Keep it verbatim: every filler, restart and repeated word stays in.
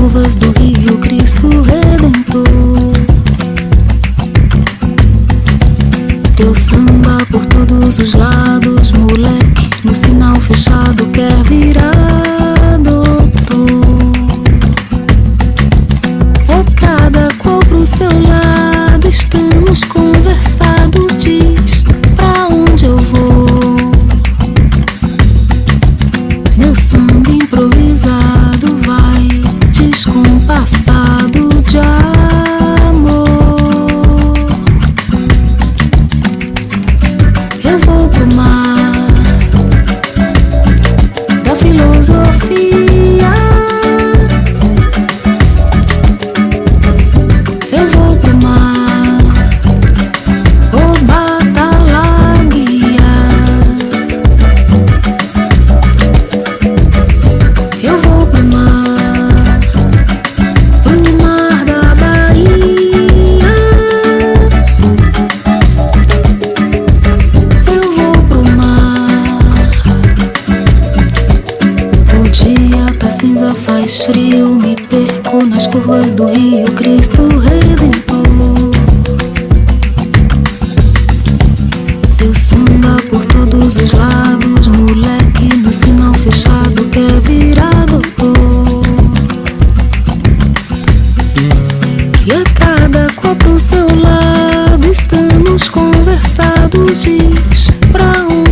curvas do rio, Cristo Redentor. Teu samba por todos os lados, moleque, no sinal fechado quer virar doutor. É cada qual pro seu lado, estamos conversados, diz pra onde eu vou. Meu samba improvisado vai descompassado de amor. Eu vou pro mar da filosofia. Eu vou pro mar, o Batalaguia. Eu vou pro mar, pro mar da Bahia. Eu vou pro mar. O dia tá cinza, faz frio, me perco nas curvas do rio, Cristo Redentor. Teu samba por todos os lados, moleque, no sinal fechado quer virar doutor. E a cada qual pro seu lado, estamos conversados, diz pra onde